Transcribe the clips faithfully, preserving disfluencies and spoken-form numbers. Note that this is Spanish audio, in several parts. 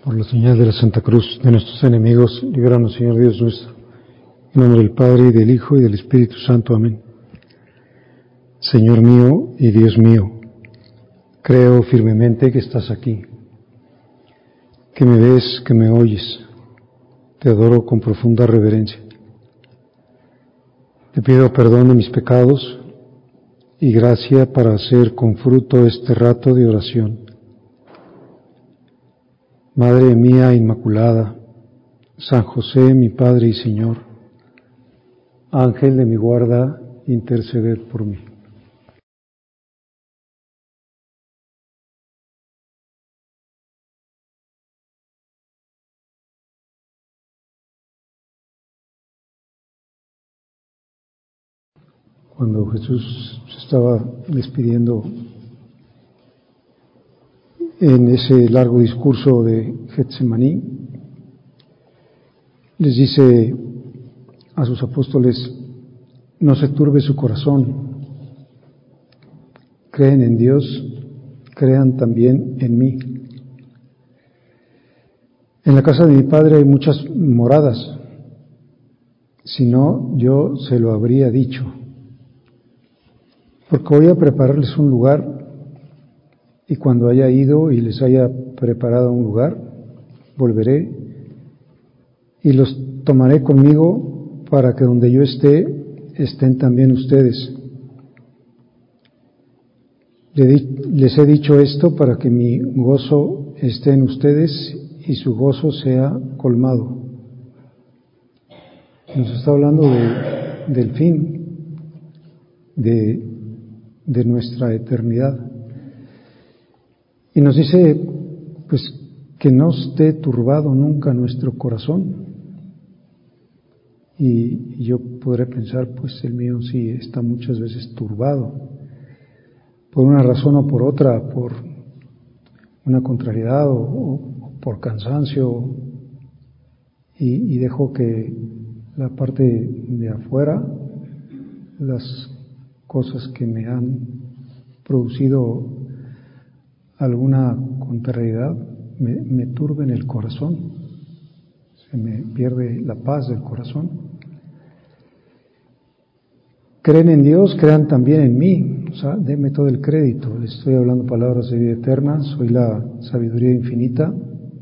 Por la señal de la Santa Cruz de nuestros enemigos, líbranos, Señor Dios nuestro. En nombre del Padre, y del Hijo, y del Espíritu Santo. Amén. Señor mío y Dios mío, creo firmemente que estás aquí, que me ves, que me oyes. Te adoro con profunda reverencia. Te pido perdón de mis pecados y gracia para hacer con fruto este rato de oración. Madre mía Inmaculada, San José, mi Padre y Señor, Ángel de mi guarda, interceded por mí. Cuando Jesús se estaba despidiendo en ese largo discurso de Getsemaní, les dice a sus apóstoles: no se turbe su corazón, creen en Dios, crean también en mí. En la casa de mi Padre hay muchas moradas, si no, yo se lo habría dicho, porque voy a prepararles un lugar, y cuando haya ido y les haya preparado un lugar, volveré y los tomaré conmigo para que donde yo esté, estén también ustedes. Les he dicho esto para que mi gozo esté en ustedes y su gozo sea colmado. Nos está hablando de, del fin, de, de nuestra eternidad. Y nos dice, pues, que no esté turbado nunca nuestro corazón. Y, y yo podré pensar, pues el mío sí está muchas veces turbado, por una razón o por otra, por una contrariedad o, o por cansancio, y, y dejo que la parte de afuera, las cosas que me han producido alguna contrariedad, me, me turben el corazón, se me pierde la paz del corazón. Creen en Dios, crean también en mí, o sea, denme todo el crédito. Les estoy hablando palabras de vida eterna, soy la sabiduría infinita,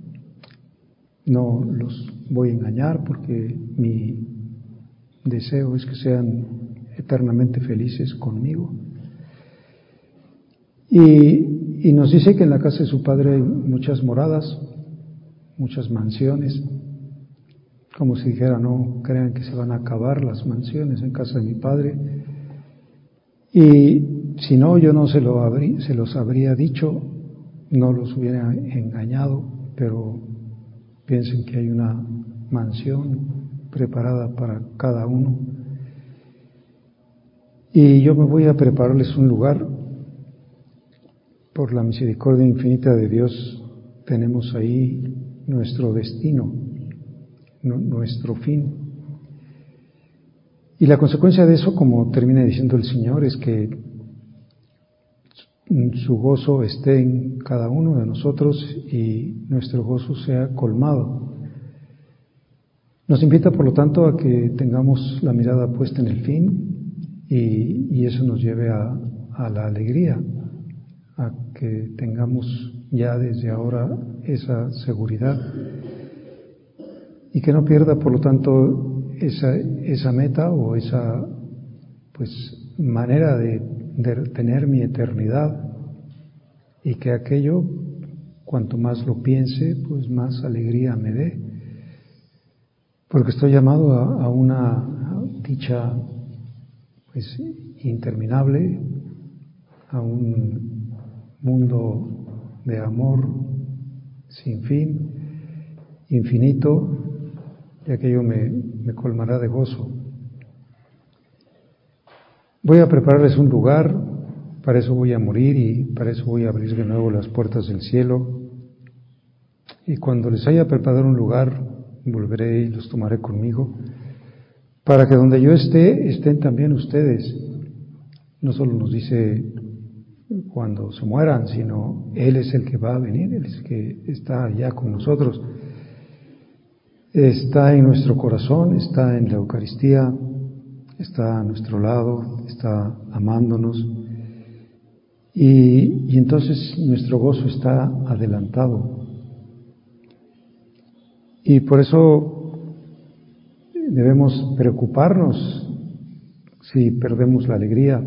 no los voy a engañar porque mi deseo es que sean eternamente felices conmigo. Y, y nos dice que en la casa de su Padre hay muchas moradas, muchas mansiones, como si dijera, no crean que se van a acabar las mansiones en casa de mi Padre. Y si no, yo no se, lo habrí, se los habría dicho, no los hubiera engañado, pero piensen que hay una mansión preparada para cada uno. Y yo me voy a prepararles un lugar. Por la misericordia infinita de Dios tenemos ahí nuestro destino, nuestro fin. Y la consecuencia de eso, como termina diciendo el Señor, es que su gozo esté en cada uno de nosotros y nuestro gozo sea colmado. Nos invita, por lo tanto, a que tengamos la mirada puesta en el fin y, y eso nos lleve a, a la alegría, a que tengamos ya desde ahora esa seguridad y que no pierda, por lo tanto, esa, esa meta o esa pues manera de, de tener mi eternidad, y que aquello, cuanto más lo piense, pues más alegría me dé, porque estoy llamado a, a una dicha pues interminable, a un mundo de amor sin fin, infinito, y aquello me, me colmará de gozo. Voy a prepararles un lugar, para eso voy a morir y para eso voy a abrir de nuevo las puertas del cielo. Y cuando les haya preparado un lugar, volveré y los tomaré conmigo, para que donde yo esté, estén también ustedes. No solo nos dice cuando se mueran, sino Él es el que va a venir, Él es el que está ya con nosotros. Está en nuestro corazón, está en la Eucaristía, está a nuestro lado, está amándonos. Y, y entonces nuestro gozo está adelantado. Y por eso debemos preocuparnos si perdemos la alegría,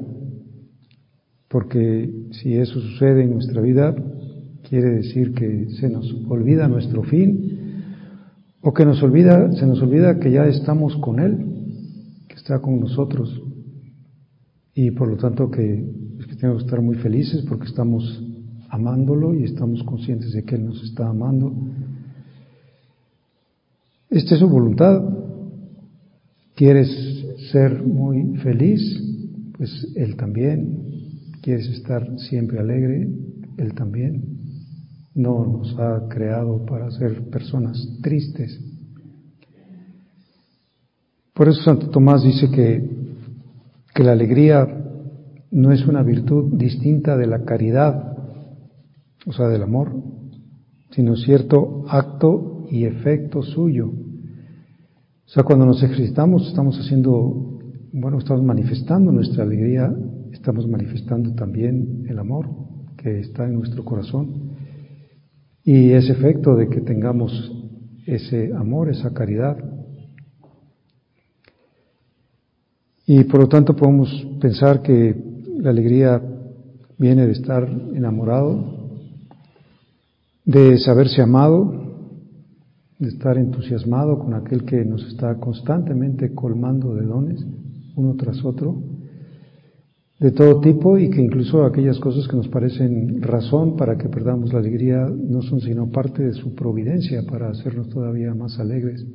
porque si eso sucede en nuestra vida, quiere decir que se nos olvida nuestro fin, o que nos olvida, se nos olvida que ya estamos con Él, que está con nosotros, y por lo tanto que, que tenemos que estar muy felices porque estamos amándolo y estamos conscientes de que Él nos está amando. Esta es su voluntad. ¿Quieres ser muy feliz? Pues Él también. ¿Quieres estar siempre alegre? Él también. No nos ha creado para ser personas tristes. Por eso Santo Tomás dice que, que la alegría no es una virtud distinta de la caridad, o sea, del amor, sino cierto acto y efecto suyo. O sea, cuando nos ejercitamos estamos haciendo, bueno, estamos manifestando nuestra alegría, estamos manifestando también el amor que está en nuestro corazón. Y ese efecto de que tengamos ese amor, esa caridad. Y por lo tanto podemos pensar que la alegría viene de estar enamorado, de saberse amado, de estar entusiasmado con aquel que nos está constantemente colmando de dones, uno tras otro, de todo tipo, y que incluso aquellas cosas que nos parecen razón para que perdamos la alegría no son sino parte de su providencia para hacernos todavía más alegres.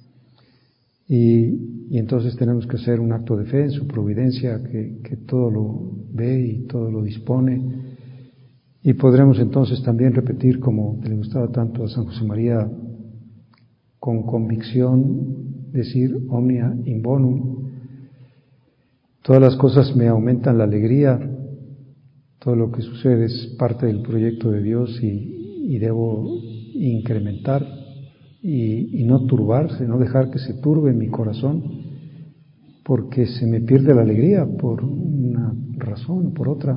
Y, y entonces tenemos que hacer un acto de fe en su providencia que, que todo lo ve y todo lo dispone. Y podremos entonces también repetir, como le gustaba tanto a San José María, con convicción, decir omnia in bonum. Todas las cosas me aumentan la alegría, todo lo que sucede es parte del proyecto de Dios y, y debo incrementar y, y no turbarse, no dejar que se turbe mi corazón, porque se me pierde la alegría por una razón o por otra.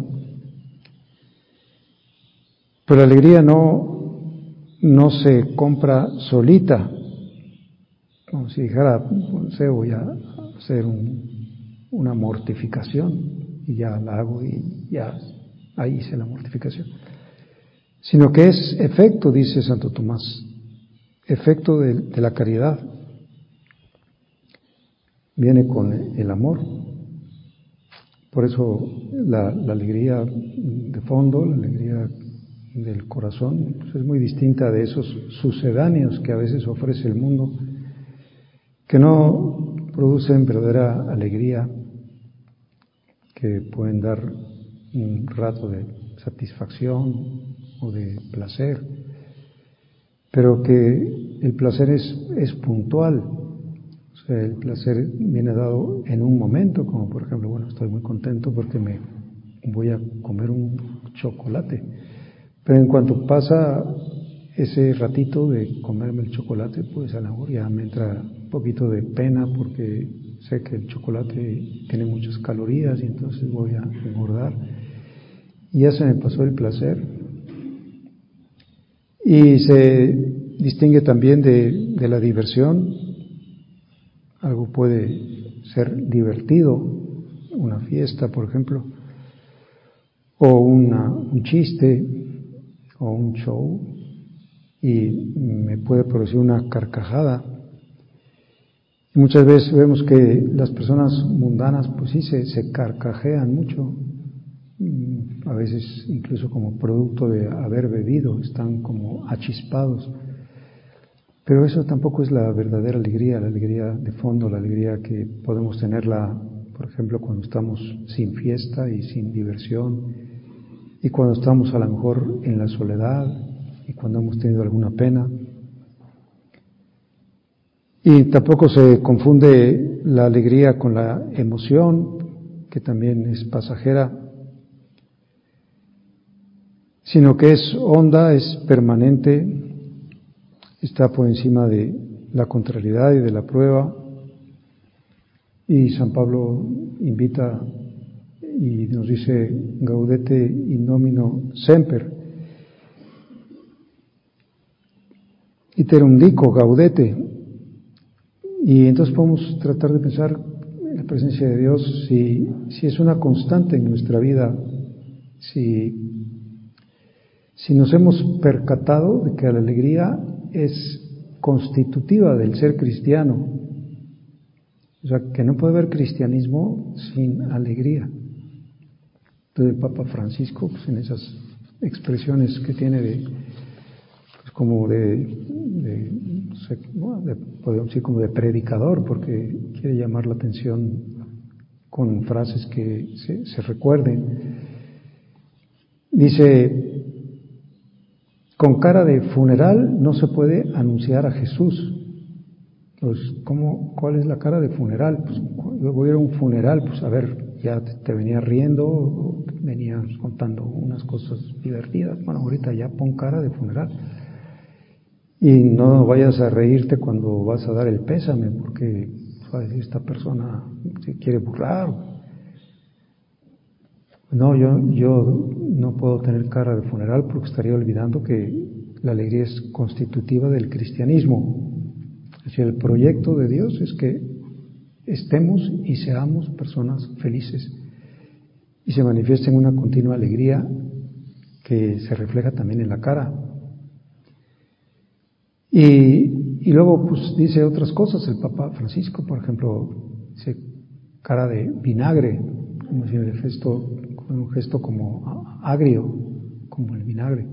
Pero la alegría no, no se compra solita, como si dijera, no sé, voy a hacer un una mortificación y ya la hago y ya ahí hice la mortificación, sino que es efecto, dice Santo Tomás, efecto de, de la caridad, viene con el amor. Por eso la, la alegría de fondo, la alegría del corazón, pues es muy distinta de esos sucedáneos que a veces ofrece el mundo, que no producen verdadera alegría, que pueden dar un rato de satisfacción o de placer, pero que el placer es, es puntual. O sea, el placer viene dado en un momento, como por ejemplo, bueno, estoy muy contento porque me voy a comer un chocolate, pero en cuanto pasa ese ratito de comerme el chocolate, pues a lo mejor ya me entra un poquito de pena porque sé que el chocolate tiene muchas calorías y entonces voy a engordar. Y ya se me pasó el placer. Y se distingue también de, de la diversión. Algo puede ser divertido, una fiesta, por ejemplo, o una, un chiste, o un show, y me puede producir una carcajada. Muchas veces vemos que las personas mundanas pues sí se, se carcajean mucho, a veces incluso como producto de haber bebido, están como achispados. Pero eso tampoco es la verdadera alegría, la alegría de fondo, la alegría que podemos tenerla, por ejemplo, cuando estamos sin fiesta y sin diversión, y cuando estamos a lo mejor en la soledad, y cuando hemos tenido alguna pena. Y tampoco se confunde la alegría con la emoción, que también es pasajera. sino que es honda, es permanente, está por encima de la contrariedad y de la prueba. Y San Pablo invita y nos dice gaudete in nomino semper, iterum dico gaudete. Y entonces podemos tratar de pensar en la presencia de Dios, si, si es una constante en nuestra vida, si, si nos hemos percatado de que la alegría es constitutiva del ser cristiano. O sea, que no puede haber cristianismo sin alegría. Entonces el Papa Francisco, pues en esas expresiones que tiene de, pues como de, de, no sé, de, podemos decir como de predicador, porque quiere llamar la atención con frases que se, se recuerden. Dice, con cara de funeral no se puede anunciar a Jesús. Pues, ¿cómo, ¿cuál es la cara de funeral? Pues, yo voy a ir a un funeral, pues a ver, ya te, te venías riendo, o venías contando unas cosas divertidas. Bueno, ahorita ya pon cara de funeral. Y no vayas a reírte cuando vas a dar el pésame, porque va a decir, esta persona se quiere burlar. No, yo, yo no puedo tener cara de funeral porque estaría olvidando que la alegría es constitutiva del cristianismo. Es decir, el proyecto de Dios es que estemos y seamos personas felices y se manifiesta en una continua alegría que se refleja también en la cara. Y, y luego pues dice otras cosas el Papa Francisco, por ejemplo, dice cara de vinagre, como si el gesto, un gesto como agrio, como el vinagre.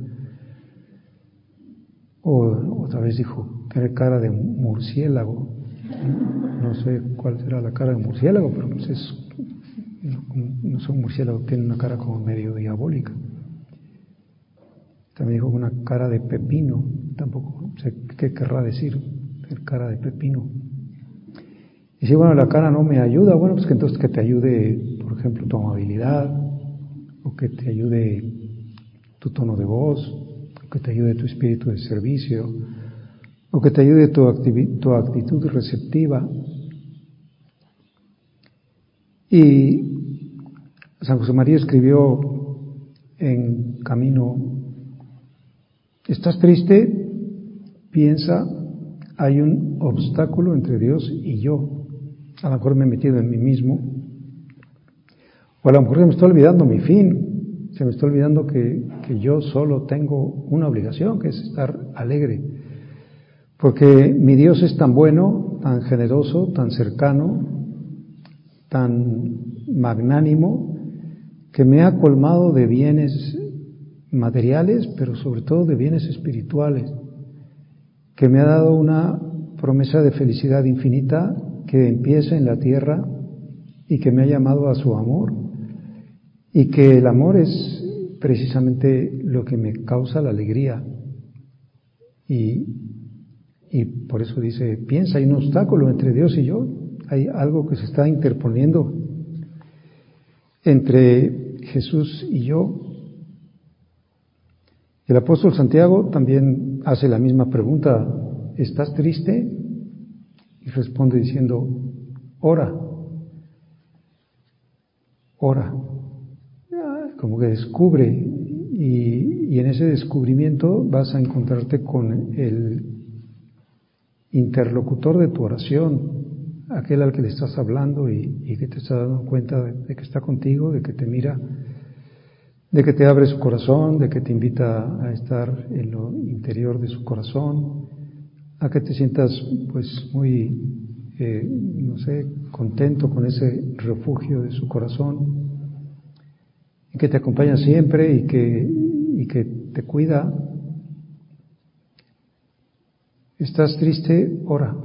O otra vez dijo, tener cara de murciélago. No sé cuál será la cara de murciélago, pero pues es, no, no son murciélagos, tienen una cara como medio diabólica. También dijo una cara de pepino, tampoco sé qué querrá decir, tener cara de pepino. Y si bueno, la cara no me ayuda, bueno, pues que entonces que te ayude, por ejemplo, tu amabilidad, o que te ayude tu tono de voz, que te ayude tu espíritu de servicio, o que te ayude tu, activi- tu actitud receptiva. Y San José María escribió en Camino, ¿estás triste? Piensa, hay un obstáculo entre Dios y yo. A lo mejor me he metido en mí mismo, o a lo mejor se me está olvidando mi fin. Se me está olvidando que, que yo solo tengo una obligación, que es estar alegre. Porque mi Dios es tan bueno, tan generoso, tan cercano, tan magnánimo, que me ha colmado de bienes materiales, pero sobre todo de bienes espirituales, que me ha dado una promesa de felicidad infinita que empieza en la tierra y que me ha llamado a su amor. Y que el amor es precisamente lo que me causa la alegría. Y, y por eso dice, piensa, hay un obstáculo entre Dios y yo. Hay algo que se está interponiendo entre Jesús y yo. El apóstol Santiago también hace la misma pregunta, ¿estás triste? Y responde diciendo, ora, ora. Como que descubre, y, y en ese descubrimiento vas a encontrarte con el interlocutor de tu oración, aquel al que le estás hablando y, y que te está dando cuenta de, de que está contigo, de que te mira, de que te abre su corazón, de que te invita a estar en lo interior de su corazón, a que te sientas pues muy, eh, no sé, contento con ese refugio de su corazón, y que te acompaña siempre y que, y que te cuida. ¿Estás triste? Ora.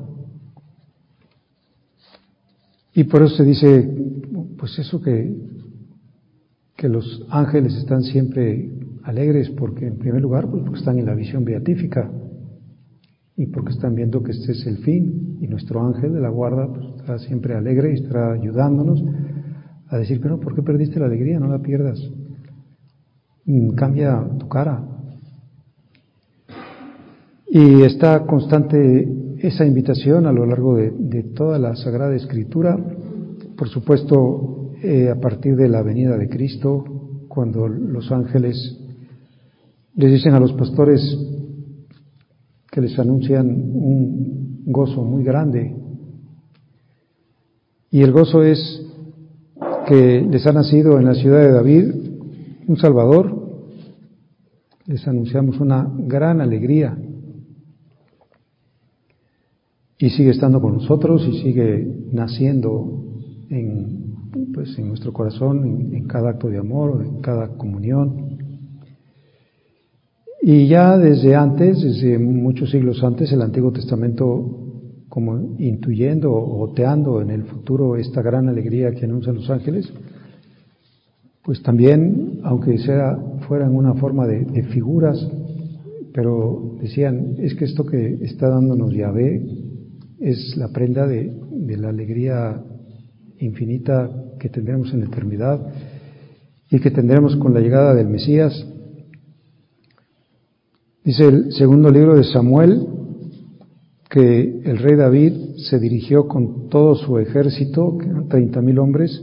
Y por eso se dice, pues eso que, que los ángeles están siempre alegres, porque en primer lugar, pues porque están en la visión beatífica y porque están viendo que este es el fin, y nuestro ángel de la guarda pues estará siempre alegre y estará ayudándonos a decir, pero ¿por qué perdiste la alegría? No la pierdas. cambia tu cara. Y está constante esa invitación a lo largo de, de toda la Sagrada Escritura, por supuesto, eh, a partir de la venida de Cristo, cuando los ángeles les dicen a los pastores que les anuncian un gozo muy grande. Y el gozo es que les ha nacido en la ciudad de David un Salvador. Les anunciamos una gran alegría. Y sigue estando con nosotros y sigue naciendo en, pues, en nuestro corazón, en, en cada acto de amor, en cada comunión. Y ya desde antes, desde muchos siglos antes, el Antiguo Testamento, como intuyendo o oteando en el futuro esta gran alegría que anuncian los ángeles, pues también, aunque sea fuera en una forma de, de figuras, pero decían, es que esto que está dándonos Yahvé es la prenda de, de la alegría infinita que tendremos en la eternidad y que tendremos con la llegada del Mesías. Dice el segundo libro de Samuel que el rey David se dirigió con todo su ejército, que eran treinta mil hombres,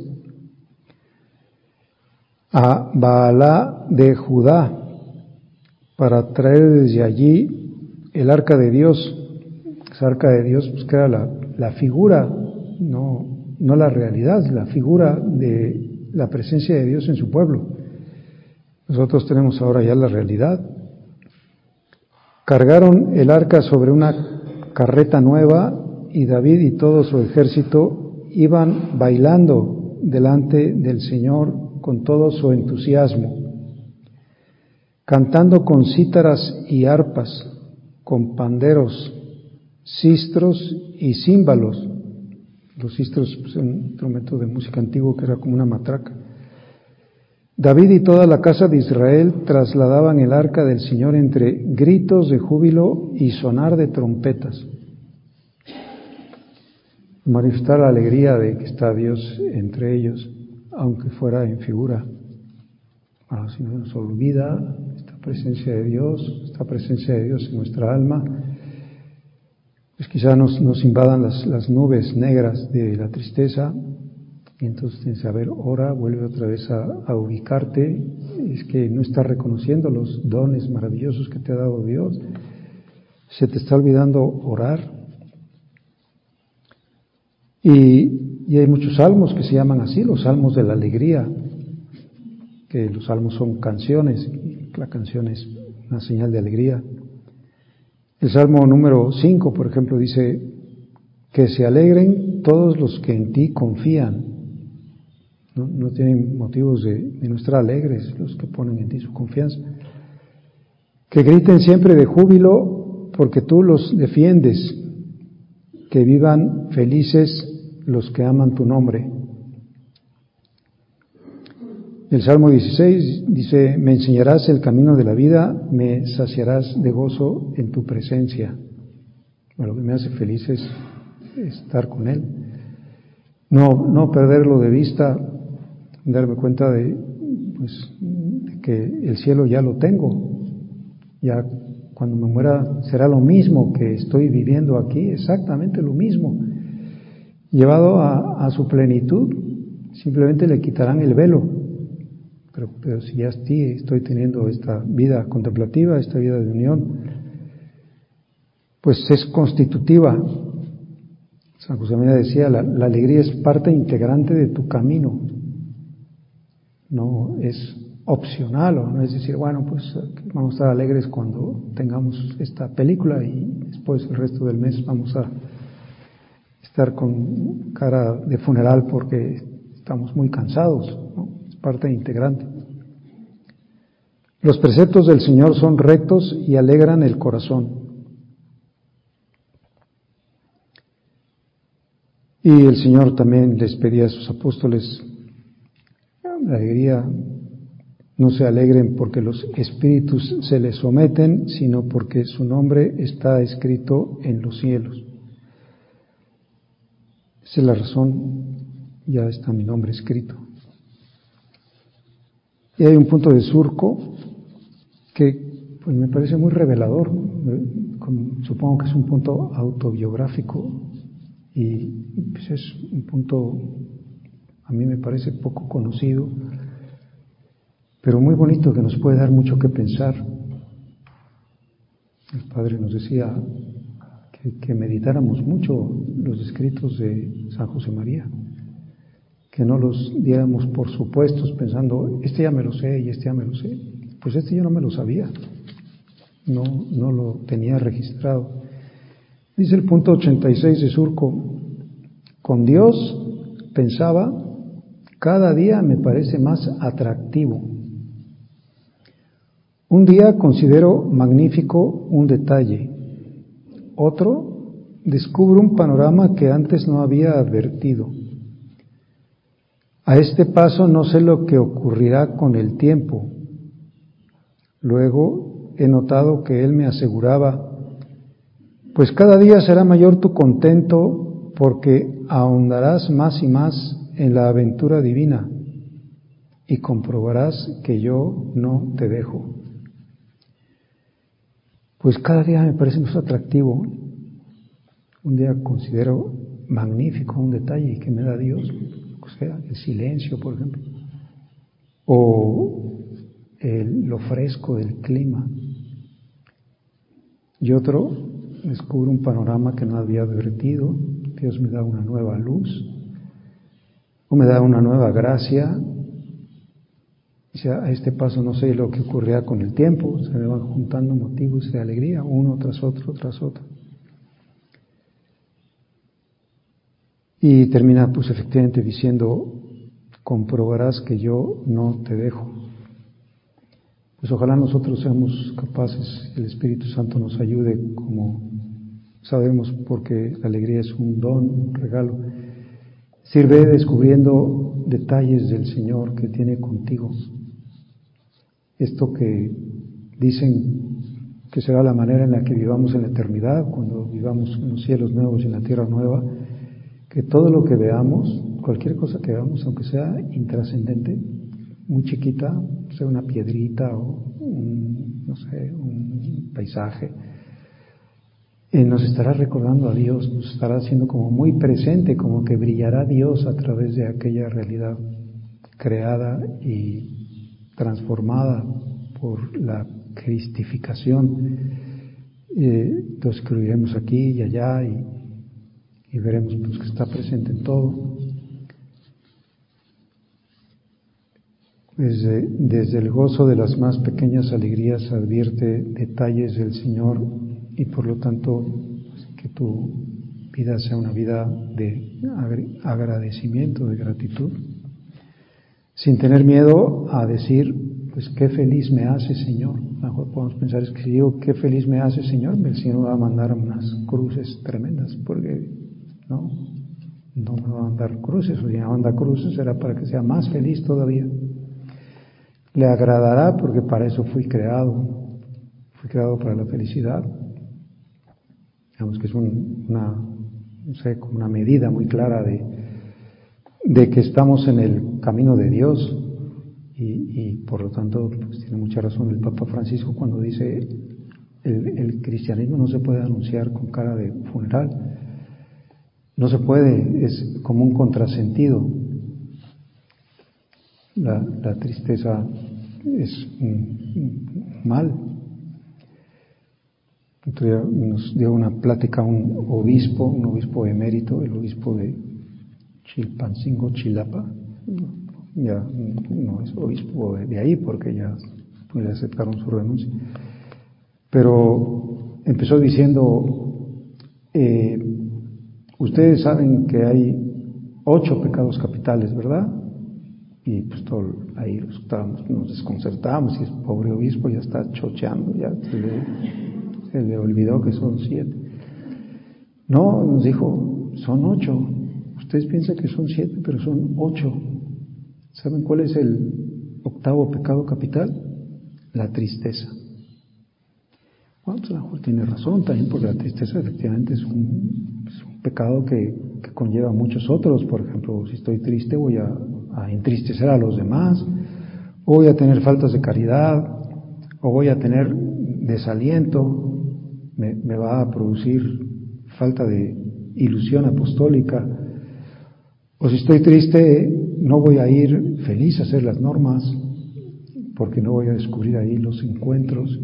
a Baalá de Judá para traer desde allí el arca de Dios. Esa arca de Dios, pues, que era la, la figura, no, no la realidad, la figura de la presencia de Dios en su pueblo. Nosotros tenemos ahora ya la realidad. Cargaron el arca sobre una carreta nueva y David y todo su ejército iban bailando delante del Señor con todo su entusiasmo, cantando con cítaras y arpas, con panderos, sistros y címbalos. Los sistros, pues, un instrumento de música antiguo que era como una matraca. David y toda la casa de Israel trasladaban el arca del Señor entre gritos de júbilo y sonar de trompetas. Manifestar la alegría de que está Dios entre ellos, aunque fuera en figura. Ahora, si no nos olvida esta presencia de Dios, esta presencia de Dios en nuestra alma, pues quizá nos, nos invadan las, las nubes negras de la tristeza. Y entonces tienes que saber, ora, vuelve otra vez a, a ubicarte. Es que no estás reconociendo los dones maravillosos que te ha dado Dios. Se te está olvidando orar. Y, y hay muchos salmos que se llaman así, los salmos de la alegría, que los salmos son canciones, y la canción es una señal de alegría. El salmo número cinco, por ejemplo, dice, que se alegren todos los que en ti confían. No, no tienen motivos de, de no estar alegres los que ponen en ti su confianza. Que griten siempre de júbilo porque tú los defiendes. Que vivan felices los que aman tu nombre. El Salmo dieciséis dice, me enseñarás el camino de la vida, me saciarás de gozo en tu presencia. Bueno, lo que me hace feliz es estar con Él. No, no perderlo de vista, darme cuenta de, pues, de que el cielo ya lo tengo. Ya cuando me muera será lo mismo que estoy viviendo aquí, exactamente lo mismo. Llevado a, a su plenitud, simplemente le quitarán el velo. Pero, pero si ya estoy, estoy teniendo esta vida contemplativa, esta vida de unión, pues es constitutiva. San José María decía, la, la alegría es parte integrante de tu camino. No es opcional, o no es decir, bueno, pues vamos a estar alegres cuando tengamos esta película y después el resto del mes vamos a estar con cara de funeral porque estamos muy cansados, ¿no? Es parte integrante. Los preceptos del Señor son rectos y alegran el corazón. Y el Señor también les pedía a sus apóstoles la alegría. No se alegren porque los espíritus se les someten, sino porque su nombre está escrito en los cielos. Esa es la razón, ya está mi nombre escrito. Y hay un punto de Surco que pues, me parece muy revelador, como, supongo que es un punto autobiográfico y pues, es un punto, a mí me parece poco conocido, pero muy bonito, que nos puede dar mucho que pensar. El Padre nos decía que, que meditáramos mucho los escritos de San José María, que no los diéramos por supuestos pensando, este ya me lo sé y este ya me lo sé. Pues este yo no me lo sabía, no, no lo tenía registrado. Dice el punto ochenta y seis de Surco, con Dios pensaba, cada día me parece más atractivo. Un día considero magnífico un detalle, otro descubro un panorama que antes no había advertido. A este paso no sé lo que ocurrirá con el tiempo. Luego he notado que él me aseguraba, pues cada día será mayor tu contento porque ahondarás más y más en la aventura divina y comprobarás que yo no te dejo. Pues cada día me parece más atractivo. Un día considero magnífico un detalle que me da Dios, o sea, el silencio, por ejemplo, o el, lo fresco del clima. Y otro, descubro un panorama que no había advertido. Dios me da una nueva luz, o me da una nueva gracia. O sea, a este paso no sé lo que ocurrirá con el tiempo, se me van juntando motivos de alegría, uno tras otro, tras otro. Y termina pues efectivamente diciendo, comprobarás que yo no te dejo. Pues ojalá nosotros seamos capaces, el Espíritu Santo nos ayude, como sabemos, porque la alegría es un don, un regalo. Sirve descubriendo detalles del Señor que tiene contigo. Esto que dicen que será la manera en la que vivamos en la eternidad, cuando vivamos en los cielos nuevos y en la tierra nueva, que todo lo que veamos, cualquier cosa que veamos, aunque sea intrascendente, muy chiquita, sea una piedrita o un, no sé, un paisaje, eh, nos estará recordando a Dios, nos estará haciendo como muy presente, como que brillará Dios a través de aquella realidad creada y transformada por la cristificación. Eh, entonces escribiremos aquí y allá y, y veremos pues, que está presente en todo. Desde, desde el gozo de las más pequeñas alegrías advierte detalles del Señor y por lo tanto pues, que tu vida sea una vida de agradecimiento, de gratitud, sin tener miedo a decir, pues qué feliz me hace Señor. A lo mejor podemos pensar, es que si digo qué feliz me hace Señor, el Señor me va a mandar unas cruces tremendas, porque no, no me va a mandar cruces, o si me manda cruces será para que sea más feliz todavía. Le agradará porque para eso fui creado, fui creado para la felicidad. Digamos que es un, una, no sé, como una medida muy clara de, de que estamos en el camino de Dios y, y por lo tanto pues, tiene mucha razón el Papa Francisco cuando dice el, el cristianismo no se puede anunciar con cara de funeral, no se puede, es como un contrasentido. La, la tristeza es un mal. Entonces nos dio una plática un obispo, un obispo emérito, el obispo de Chilpancingo, Chilapa. Ya no es obispo de ahí porque ya pues, aceptaron su renuncia. Pero empezó diciendo, eh, ustedes saben que hay ocho pecados capitales, ¿verdad? Y pues todo ahí los estábamos, nos desconcertamos y el pobre obispo ya está chocheando, ya se le, se le olvidó que son siete. No, nos dijo, son ocho. Ustedes piensan que son siete, pero son ocho. ¿Saben cuál es el octavo pecado capital? La tristeza. Bueno, pues a lo mejor tiene razón también, porque la tristeza efectivamente es un, es un pecado que, que conlleva muchos otros. Por ejemplo, si estoy triste voy a a entristecer a los demás, o voy a tener faltas de caridad, o voy a tener desaliento, me, me va a producir falta de ilusión apostólica, o si estoy triste, no voy a ir feliz a hacer las normas, porque no voy a descubrir ahí los encuentros.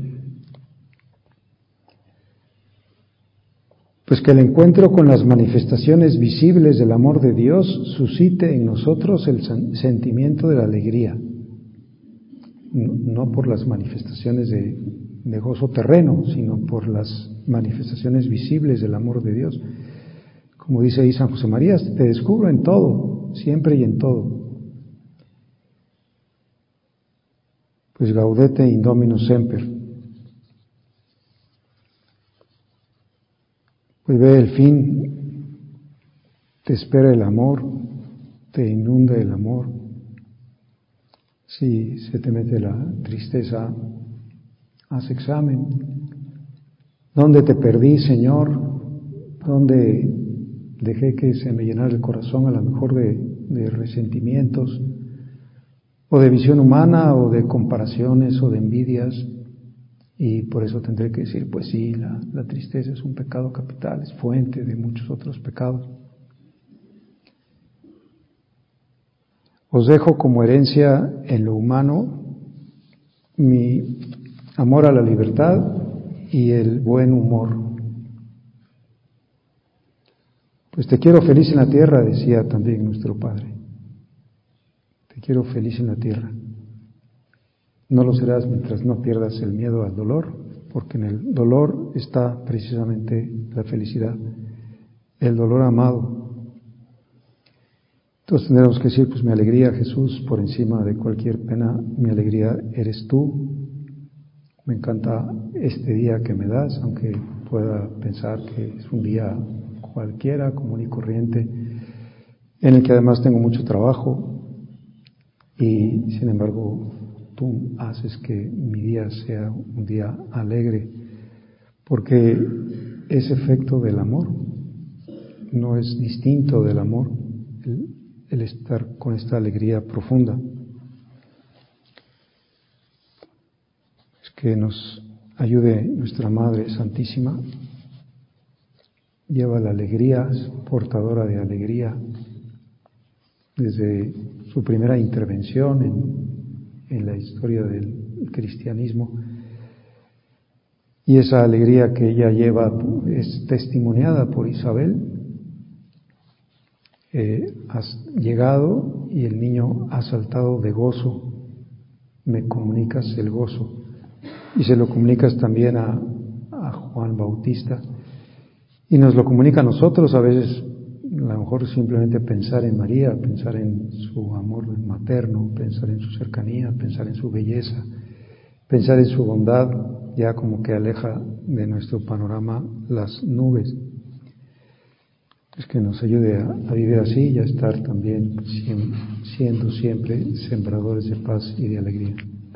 Pues que el encuentro con las manifestaciones visibles del amor de Dios suscite en nosotros el sentimiento de la alegría, no, no por las manifestaciones de, de gozo terreno, sino por las manifestaciones visibles del amor de Dios. Como dice ahí San José María, te descubro en todo, siempre y en todo. Pues gaudete in Domino semper. Pues ve el fin, te espera el amor, te inunda el amor. Si se te mete la tristeza, haz examen. ¿Dónde te perdí, Señor? ¿Dónde dejé que se me llenara el corazón a lo mejor de, de resentimientos, o de visión humana, o de comparaciones, o de envidias? Y por eso tendré que decir, pues sí, la, la tristeza es un pecado capital, es fuente de muchos otros pecados. Os dejo como herencia en lo humano mi amor a la libertad y el buen humor. Pues te quiero feliz en la tierra, decía también nuestro Padre. Te quiero feliz en la tierra. No lo serás mientras no pierdas el miedo al dolor, porque en el dolor está precisamente la felicidad, el dolor amado. Entonces tendremos que decir, pues mi alegría, Jesús, por encima de cualquier pena, mi alegría eres tú. Me encanta este día que me das, aunque pueda pensar que es un día cualquiera, común y corriente, en el que además tengo mucho trabajo y sin embargo tú haces que mi día sea un día alegre, porque es efecto del amor, no es distinto del amor el, el estar con esta alegría profunda. Es que nos ayude nuestra Madre Santísima, lleva la alegría, es portadora de alegría desde su primera intervención en en la historia del cristianismo, y esa alegría que ella lleva es testimoniada por Isabel. Eh, has llegado y el niño ha saltado de gozo, me comunicas el gozo, y se lo comunicas también a, a Juan Bautista, y nos lo comunica a nosotros. A veces a lo mejor simplemente pensar en María, pensar en su amor materno, pensar en su cercanía, pensar en su belleza, pensar en su bondad, ya como que aleja de nuestro panorama las nubes. Es que nos ayude a, a vivir así y a estar también siendo siempre sembradores de paz y de alegría.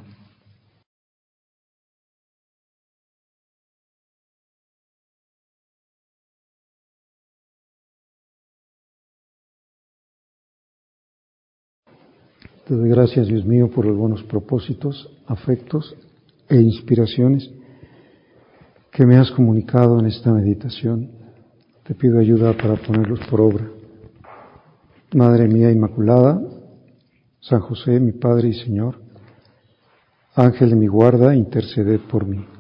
Te doy gracias, Dios mío, por los buenos propósitos, afectos e inspiraciones que me has comunicado en esta meditación. Te pido ayuda para ponerlos por obra. Madre mía Inmaculada, San José, mi Padre y Señor, Ángel de mi guarda, interceded por mí.